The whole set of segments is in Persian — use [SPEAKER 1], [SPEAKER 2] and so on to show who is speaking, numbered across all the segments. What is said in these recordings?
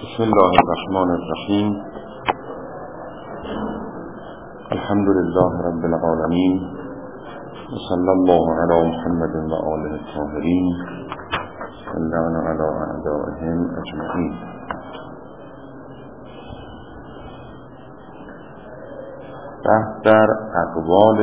[SPEAKER 1] بسم الله الرحمن الرحیم. الحمد لله رب العالمین و صلی الله علی محمد و آله الطاهرین و اللعن علی اعدائهم اجمعین. بحث در اقوال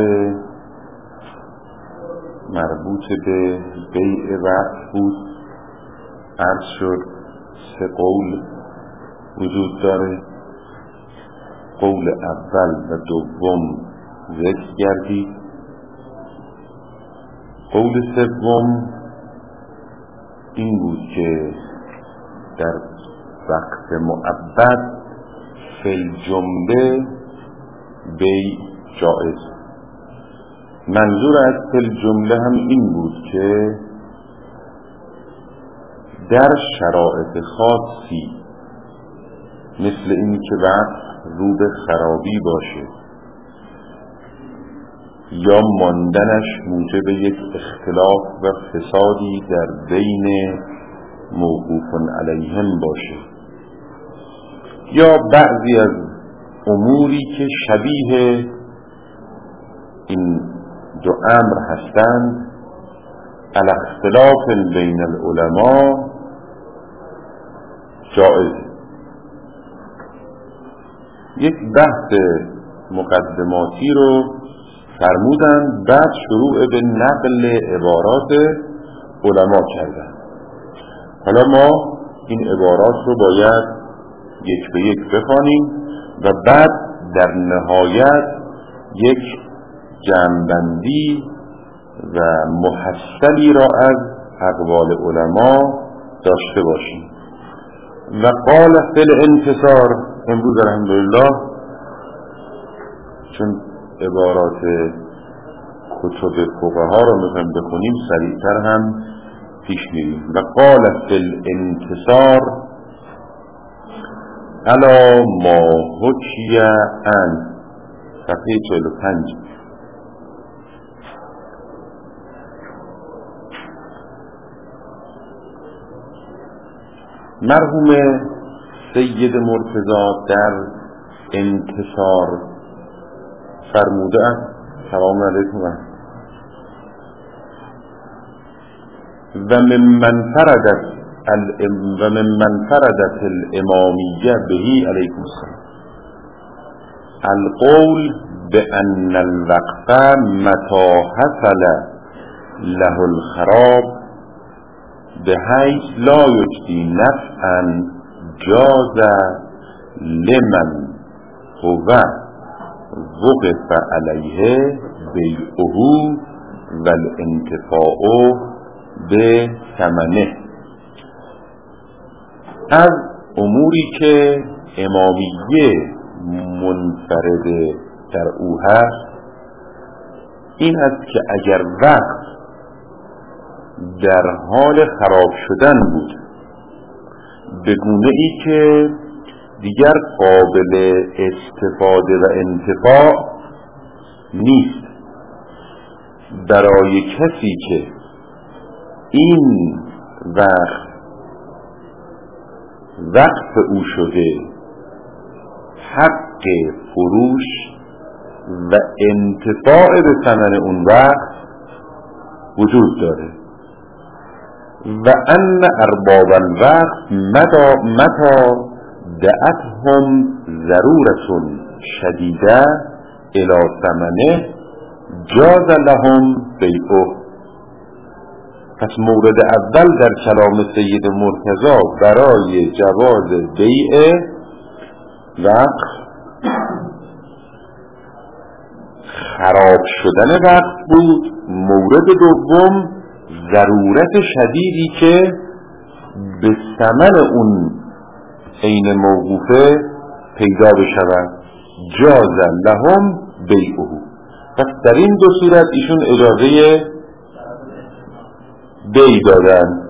[SPEAKER 1] مربوط به بیع وقت بود. عرض شد 3 قول وجود داره. قول اول و دوم ذکر گردید. قول سوم این بود که در وقت مؤبد فی الجمله بیع جائز. منظور از فی الجمله هم این بود که در شرایط خاصی مثل این که وقت رو به خرابی باشه یا ماندنش موجب یک اختلاف و فسادی در بین موقوف علیهم باشه یا بعضی از اموری که شبیه این دو امر هستند علی اختلاف بین العلماء جائز. یک بحث مقدماتی رو فرمودند، بعد شروع به نقل عبارات علما کردند. حالا ما این عبارات رو باید یک به یک بخوانیم و بعد در نهایت یک جمع‌بندی و محصلی را از اقوال علما داشته باشیم. و قال فی الانتصار، امروز الحمدلله چون عبارات کتب فقها رو میخوایم بخونیم سریعتر هم پیش میریم. و قال فی الانتصار علی ما حکی عن، صفحه 45. مرحوم سید مرتضی در انتصار فرموده است سلام علیکم و ممن فردت الامامیه بهی علیکم السلام القول بأن الوقف متى حصل له الخراب بحيث لا يجدي نفعا جاز لمن هو وقف عليه بيعه والانتفاع بثمنه. از اموری که امامیه منفرد در او هست این است که اگر وقت در حال خراب شدن بود به گونه ای که دیگر قابل استفاده و انتفاع نیست، برای کسی که این وقت او شده حق فروش و انتفاع به ثمن اون وقت وجود داره. و ان ارباب الوقت متى دعتهم ضرورة شدیده الى ثمنه جاز لهم بیعه. پس مورد اول در کلام سید مرتضی برای جواز بیع وقت خراب شدن وقت بود. مورد دوم ضرورت شدیدی که به ثمن اون عین موقوفه پیدا بشود جاز لهم بیعه. پس در این دو صورت ایشون اجازه بیع دادن.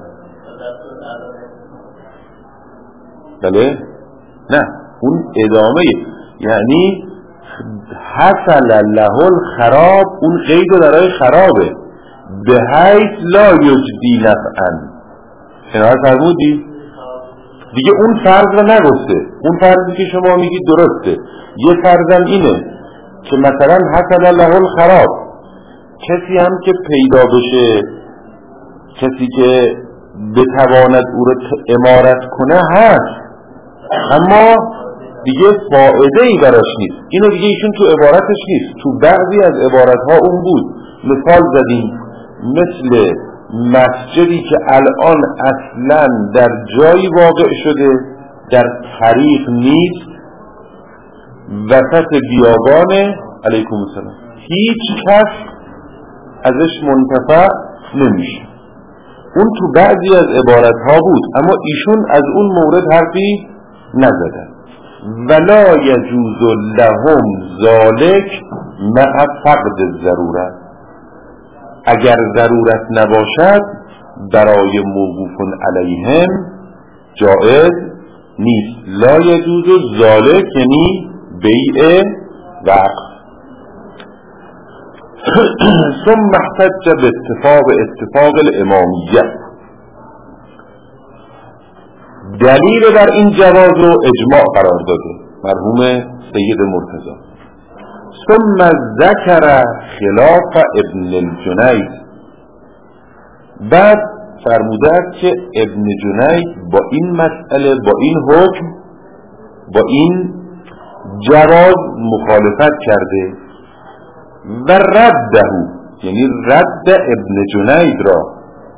[SPEAKER 1] بله؟ نه، اون ادامه، یعنی حصل له الخراب، اون قید برای خرابه، به حیث لا یجدی نفعا. شنها فرمودی؟ دیگه اون فرض رو نگفته. اون فرضی که شما میگید درسته. یه فرضم اینه که مثلا حسن له الخراب، کسی هم که پیدا بشه، کسی که بتواند او رو امارت کنه هست، اما دیگه فائده ای براش نیست. اینو دیگه ایشون تو عبارتش نیست، تو بعضی از عبارتها اون بود. مثال زدیم مثل مسجدی که الان اصلا در جایی واقع شده، در طریق نیست، وسط بیابان، علیکم السلام، هیچ کس ازش منتفع نمیشه. اون تو بعضی از عبارتها بود، اما ایشون از اون مورد حرفی نزدن. ولا یجوز لهم ذالک مع فقد الضرورت، اگر ضرورت نباشد برای موقوف علیهم جائز نیست. لا یجوز ذالک یعنی بیع وقف. ثم احتج اتفاق الامامیه، دلیل بر این جواز رو اجماع قرار داده مرحوم سید مرتضی. ثم ذکر خلاف ابن الجنید، بعد فرموده است که ابن جنید با این مسئله، با این حکم، با این جواز مخالفت کرده و رده، یعنی رد ابن جنید را،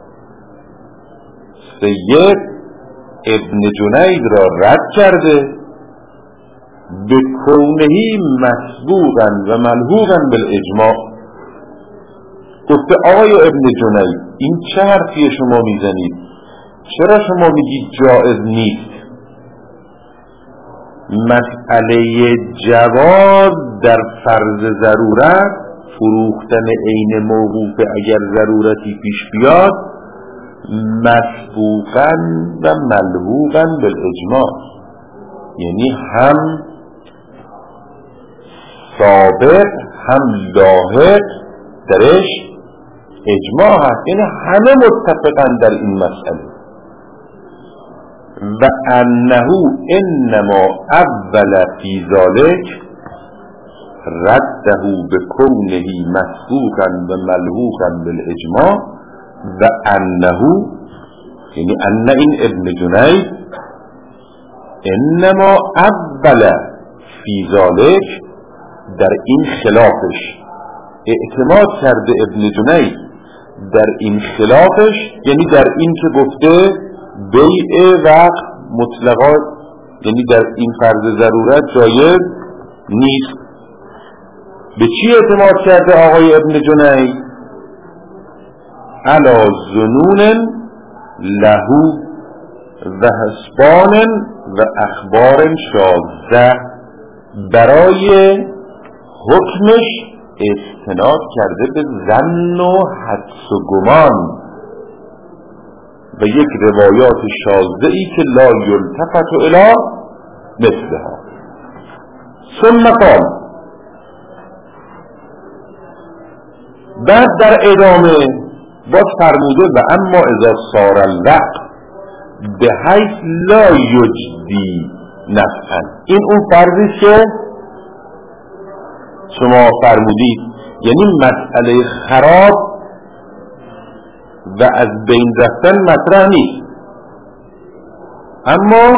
[SPEAKER 1] سید ابن جنید را رد کرده به کونهی مسبوقا و ملحوقا بالاجماع. گفته آقای ابن جنید این چه حرفی شما میزنید؟ چرا شما میگید جائز نیست؟ مسئله جواز در فرض ضرورت، فروختن عین موقوف اگر ضرورتی پیش بیاد، مسبوقا و ملحوقا بالاجماع، یعنی هم سابق هم لاحق درش اجماع هست، یعنی همه متفقن در این مسئله. و انه انما اول فی ذالک رده بکونه مسبوقا و ملحوقا بالاجماع و انه یعنی ان این ابن جنید انما اول فی ذالک در این خلافش اعتماد کرده ابن جنید در این خلافش، یعنی در این که گفته بیع وقت مطلقا، یعنی در این فرض ضرورت جایز نیست. به چی اعتماد کرده آقای ابن جنید؟ علی ظنون له و حسبان و اخبار شاذه، برای حکمش استناد کرده به ظن و حدس و گمان و یک روایات شاذه‌ای که لا یلتفت الی مثلها. ثم قال، بعد در ادامه باز فرموده و اما اذا صار الوقت به حیث لا یجدی نفعا، این اون فرضی که شما فرمودید، یعنی مسئله خراب و از بین رفتن مطرح نیست، اما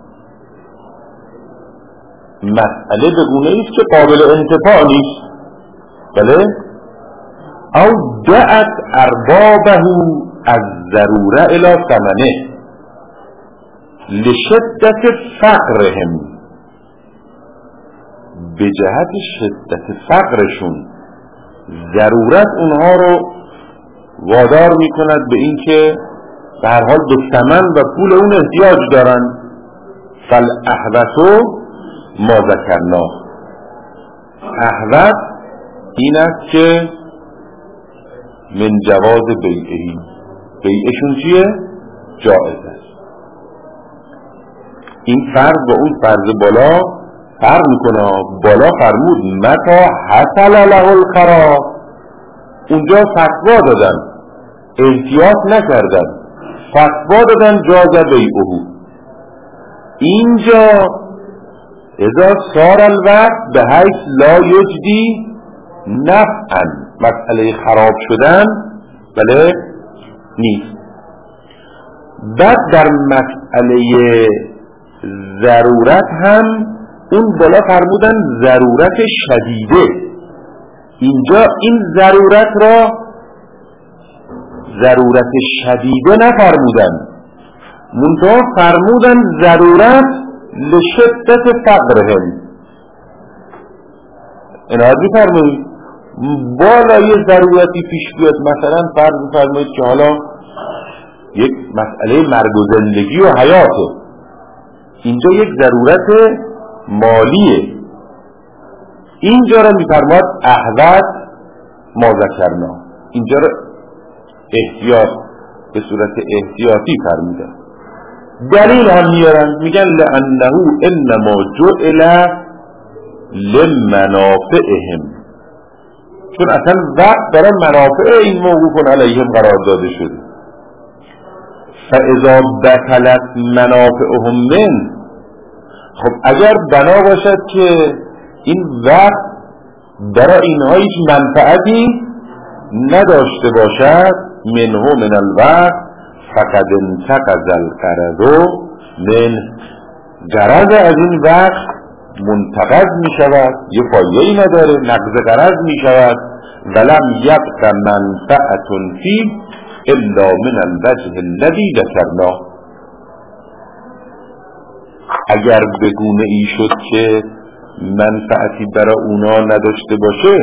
[SPEAKER 1] مسئله به گونه‌ای است که قابل انتفاع نیست. بله؟ او دعت اربابه از ضروره الی ثمنه لشدت فقرهم، به جهت شدت فقرشون ضرورت اونها رو وادار میکند به این که به هر حال به ثمن و پول اون احتیاج دارن. فالاحوث ما ذکرنا، احوث این است که من جواز بیعی، بیعشون چیه؟ جائز است. این فرض با اون فرض بالا فرق میکنه. بالا فرمود متا حصل له الخراب، اونجا فتوا دادن، احتیاط نکردن، فتوا دادن جاز بیعه. اینجا اذا صار الوقت به حیث لا یجدی نفعا، مسئله خراب شدن بله نیست. بعد در مسئله ضرورت هم اون بالا فرمودن ضرورت شدیده، اینجا این ضرورت را ضرورت شدیده نفرمودن، منتها فرمودن ضرورت لشدت فقرهم. عنایت می‌فرمایید بالا یه ضرورتی پیش بیاد، مثلا فرض می‌فرمایید که حالا یک مسئله مرگ و زندگی و حیاته، اینجا یک ضرورت مالیه، اینجا را می‌فرماد احوط ما ذکرنا، اینجا را احتیاط به صورت احتیاطی فرموده. دلیل هم میارن میگن لأنه انما جعل لمنافعهم، چون اصلا وقت برای منافع این موقوف علیهم قرار داده شده. فاذا بطلت منافعهم من، خب اگر بنا باشد که این وقت برای اینها هیچ منفعتی نداشته باشد، منه من الوقت فقد انتقض القرض من، قرض از این وقت منتقض می شود، یه فایده‌ای نداره، نقض قرض می شود. ولم یبق منفعت فی الا من الوجه الذی ذکرنا، اگر به گونه ای شد که منفعتی برای اونا نداشته باشه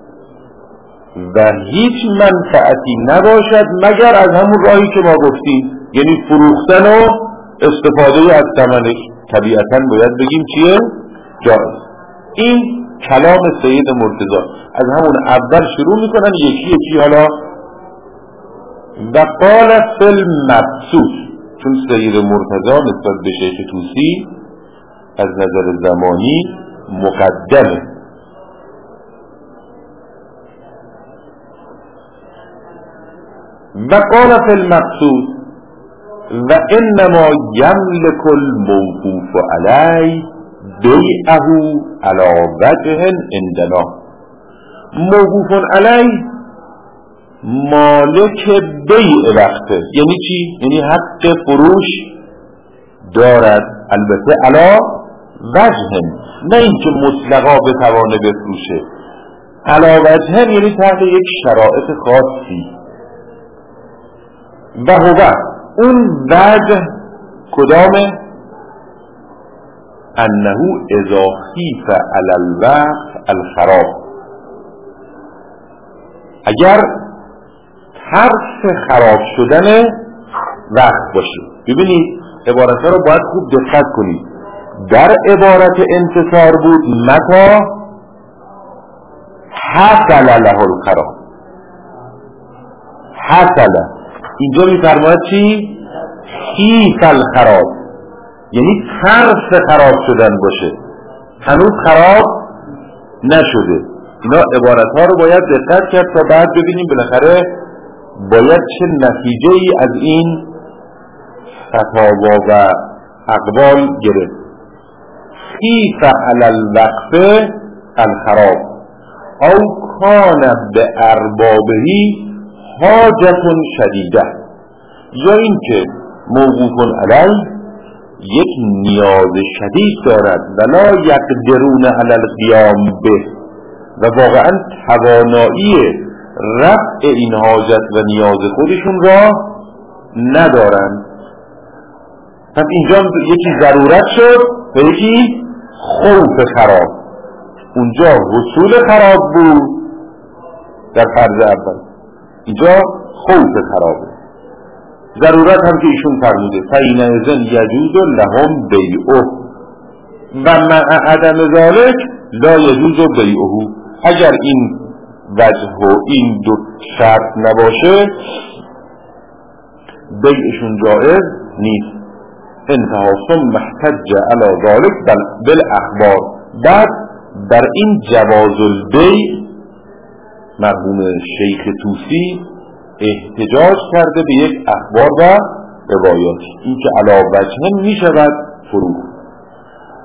[SPEAKER 1] و هیچ منفعتی نباشد مگر از همون راهی که ما گفتیم، یعنی فروختن و استفاده از ثمنش، طبیعتاً باید بگیم چیه؟ جایز. این کلام سید مرتضی از همون اول شروع میکنن یکی یکی. حالا و قال فی المبسوط، چون سید مرتضی نسبت به شیخ طوسی از نظر زمانی مقدمه، و قال فی المقصود و انما یملک الموقوف علی بیعه علی وجه عندنا. موقوف علی مالک بیع وقته، یعنی چی؟ یعنی حق فروش دارد، البته علی وجه، نه اینکه مطلقا بتوانه بفروشه، علی وجه یعنی تحت یک شرایط خاصی. و هو اون وجه کدامه؟ انه اذا خیف علی الوقت الخراب، اگر ترس خراب شدن وقت باشه. ببینید عبارت ها رو باید خوب دقت کنید. در عبارت انتصار بود متا حصل له الخراب، حصل، اینجا میفرماید چی؟ خیف الخراب، یعنی ترس خراب شدن باشه، هنوز خراب نشده. اینا عبارت ها رو باید دقت کرد تا بعد ببینیم بالاخره باید چه نتیجه ای از این فتاوا و اقوال گرفت. خیف علی الوقف الخراب او کان به اربابهی حاجت شدیده، یا این که موقوف علی یک نیاز شدید دارد ولا یقدرون علی القیام به، و واقعا توانایی رفع این حاجت و نیاز خودشون را ندارند. پس اینجا یکی ضرورت شد و یکی خوف خراب. اونجا حصول خراب بود در فرض اول، اینجا خوف خرابه. ضرورت هم که ایشون فرموده فینئذ یجوز لهم بیعه و مع عدم ذلک لا یجوز بیعه، اگر این وجه و این دو شرط نباشه بیعشون جائز نیست. انتها ثم احتج علی ذلک بالاخبار، بعد در این جواز البیع مرحوم شیخ طوسی احتجاج کرده به یک اخبار و روایات، این که علی وجه می شود فروخت.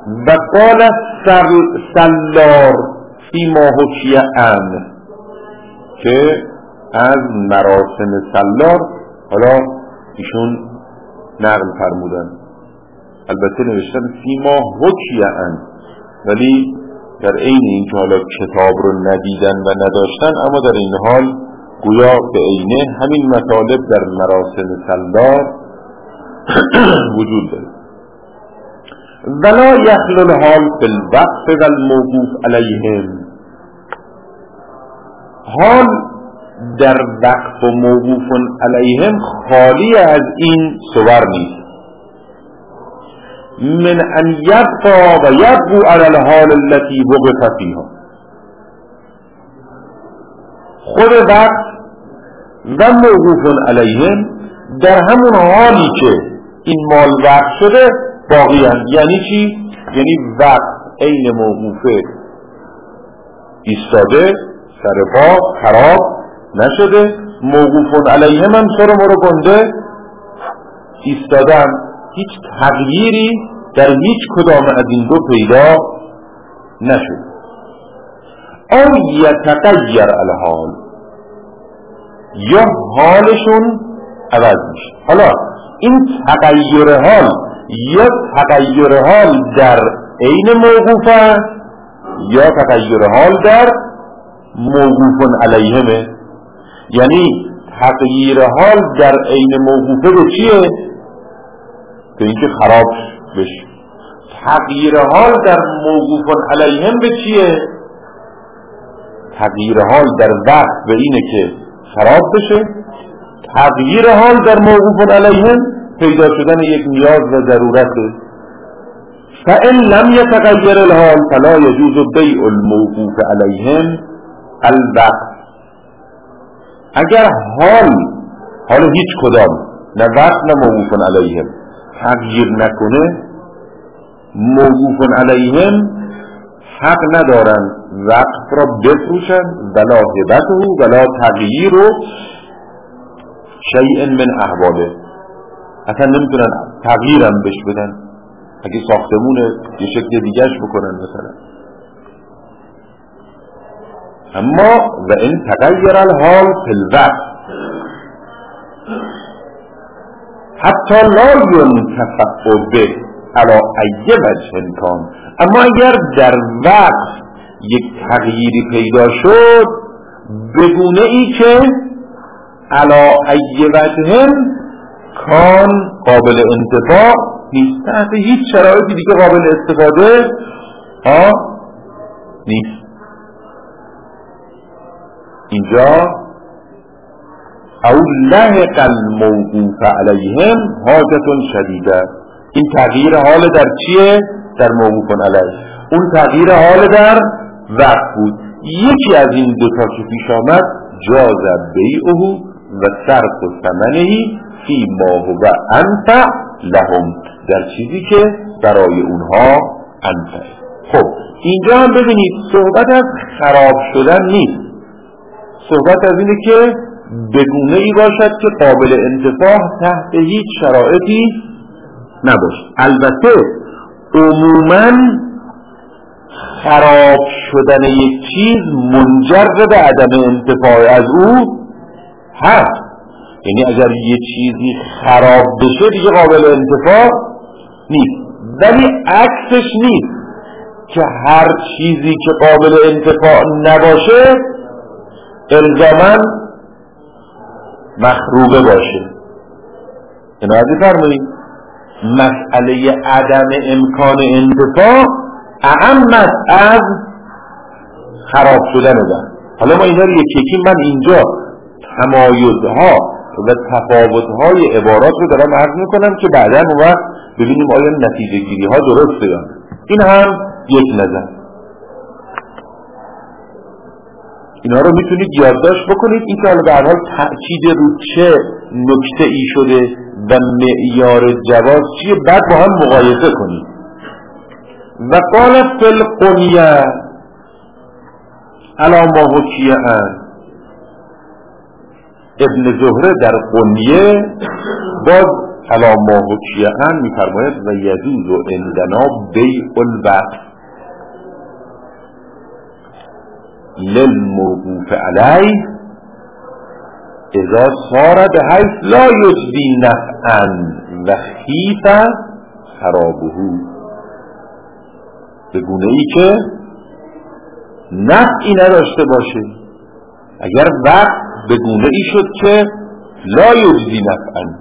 [SPEAKER 1] و قال سلار فی ما حکی عنه، که از مراسم سلار حالا ایشون نقل فرمودن، البته نوشتن فی ما حکی عنه، ولی در عین این که حالا کتاب رو ندیدن و نداشتن، اما در این حال گویا به عینه همین مطالب در مراسم سلار وجود داره. ولا یخلو الحال فی الوقف و الموقوف علیهم، حال در وقف و موقوف علیهم خالی از این صور نیست. من ان یبقى و یبقو علی الحال التي وقف فیها، خود وقت و موقوف علیهم در همون حالی که این مال وقف شده باقی هست. یعنی چی؟ یعنی وقت عین موقوفه ایستاده، سر پا خراب نشده، موقوف علیهم هم سر مرو گنده ایستادن، هیچ تغییری در هیچ کدام از این دو پیدا نشد. او یتغیر الحال، یا حالشون عوض میشه. حالا این تغییر حال یا تغییر حال در عین موقوف است یا تغییر حال در موقوف علیهمه. یعنی تغییر حال در عین موقوفه به چیه؟ به اینکه خراب بشه. تغییر حال در موقوف علیهم به چیه؟ تغییر حال در وقت به اینه که خراب بشه. تغییر حال در موقوف علیهم پیدا شدن یک نیاز و ضرورته. فإن لم يتغير الحال فلا يجوز بيع الموقوف علیهم الوقت. اگر حال هیچ کدام، نه وقت نه موقوف علیهم، تغییر نکنه، موقوف علیهم حق ندارن وقت را بفروشن، ولا هبته ولا تغییر شیء من احواله، اصلا نمیتونن تغییرم بهش بدن. اگه ساختمونه یه شکل دیگهش بکنن مثلا. اما و این تغییر الحال فی الوقت حتی لا ینتفع به علی ای وجه کان، اما اگر در وقت یک تغییری پیدا شد به گونه ای که علی ای وجه کان قابل انتفاع نیست، تحت هیچ شرایطی دیگه قابل استفاده نیست. اینجا او لحق الموقوف علیهم حاجت شدیده، این تغییر حال در چیه؟ در موقوف علیه. اون تغییر حال در وقت بود. یکی از این دو تا که پیش آمد جاز بیعه و صرف ثمنه فی ما هو انفع لهم، در چیزی که برای اونها انفع. خب اینجا هم ببینید صحبت از خراب شدن نیست، صحبت از اینه که بگونه ای باشد که قابل انتفاع تحت هیچ شرایطی نباشد. البته عموماً خراب شدن یک چیز منجر به عدم انتفاع از او هست. یعنی اگر یک چیزی خراب بشه دیگه قابل انتفاع نیست، ولی عکسش نیست که هر چیزی که قابل انتفاع نباشه الزاماً مخروبه باشه. عنایت فرمایید مسئله عدم امکان انتفاع اهم از خراب شدن ده. حالا ما اینا رو یکی من اینجا تمایزها و تفاوت‌های عبارات رو دارم عرض میکنم که بعداً اون وقت ببینیم آیا نتیجه گیری ها درسته یا نه. این هم یک نظر. اینا رو میتونید یادداشت بکنید. این که حالا به هر حال تأکید رو چه نکته ای شده و معیار جواز چیه بعد با هم مقایسه کنید. و قال فی القنیه علی ما حکیه ابن زهره در قنیه باز علی ما حکی عنه میفرماید و یجوز عندنا بیع الوقف للموقوف علیه اذا صار بحیث لا یجدی نفعا و خیف خرابه، به گونه ای که نفعی نداشته باشه. اگر وقت به گونه ای شد که لا یجدی نفعا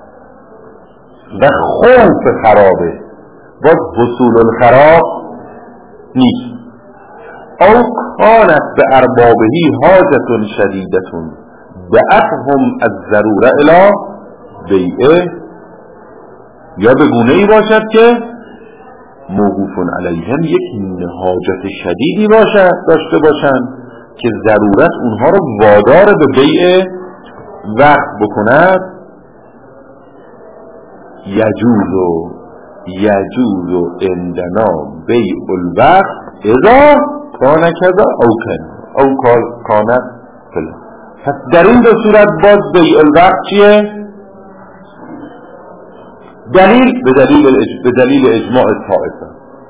[SPEAKER 1] و خوف خرابه، باز حصول الخراب نیست. او کانت به اربابهی حاجت شدیدتون دعتهم از ضروره الی بیعه، یا به گونه ای باشد که موقوف علیهم یک حاجت شدیدی داشته باشند که ضرورت اونها رو وادار به بیع وقت بکند. یجوز عندنا بیع الوقت اذا کان کذا او کانت فلان. پس در این دو صورت باز بیع الوقت چیه؟ به دلیل اجماع طائفه.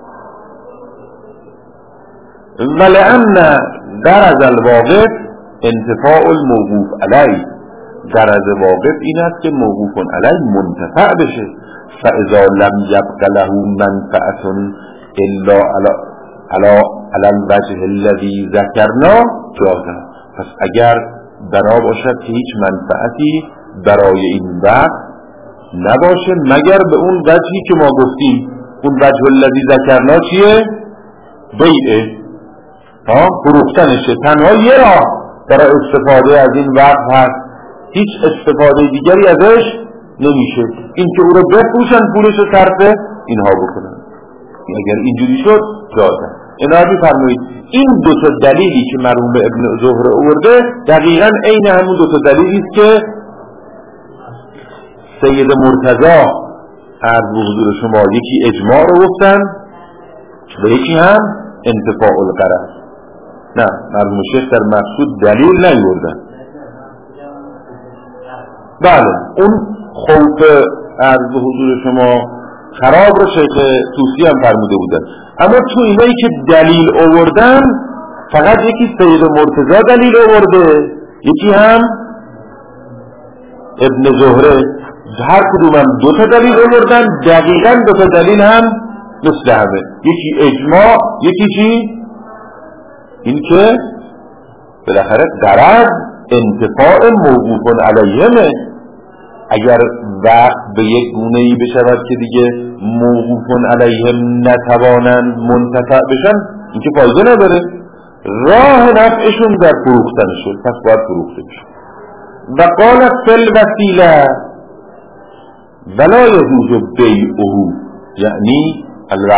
[SPEAKER 1] ولأن درز الواقف انتفاع الموقوف علیه، درز واقف این است که موقوف علیه منتفع بشه. فاذا لم یبق له منفعه الا علی الوجه الذی ذکرنا جازه. پس اگر بنا باشد که هیچ منفعتی برای این وقت نباشه مگر به اون وجهی که ما گفتیم. اون وجه الذی ذکرنا چیه؟ بیعه، فروختنشه. تنها یه راه برای استفاده از این وقت هست، هیچ استفاده دیگری ازش نمیشه. این که او رو بفروشن پولش رو صرف اینها بکنن. اگر اینجوری شد جازه. اینا فرمایید این دو تا دلیلی که مرحوم ابن زهره آورده دقیقاً عین همون دو تا دلیلی است که سید مرتضی عرض به حضور شما یکی اجماع رو گفتن و یکی هم انتفاع الغرض. نه، مرحوم شیخ در مقصود دلیل نیوردن. بله، اون خوف عرض به حضور شما خراب رو شیخ طوسی هم فرموده بودن. اما تو اینایی که دلیل آوردن فقط یکی سید مرتضی دلیل آورده، یکی هم ابن زهره. هر کدوم هم دو تا دلیل آوردن، دقیقاً دو تا دلیل هم مثل همه. یکی اجماع، یکی چی؟ این که بالاخره غرض انتفاع موقوف علیهمه. اگر وقت به یک گونه‌ای بشود که دیگه موقوف علیهم نتوانند منتفع بشن، این که فایده نداره. راه نفعشون در فروختنشه، پس باید فروخته بشه. و قالت فی الوسیله ولا یجوز بیعه، یعنی